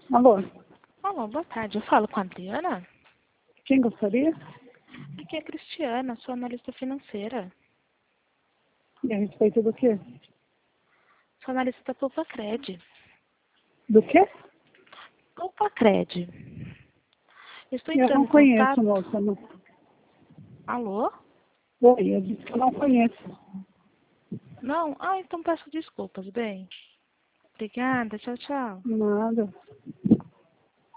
Alô, Alô, boa tarde. Eu falo com a Adriana? quem gostaria? Aqui é a Cristiana, sou analista financeira. E a respeito do quê? Sou analista da Poupa-Cred. Do quê? Poupa-Cred. Estou Eu entrando não em conheço, contato... moça. Não. Alô? Oi, eu disse que eu não conheço. Não? Ah, então peço desculpas, bem. Obrigada, tchau, tchau. Nada.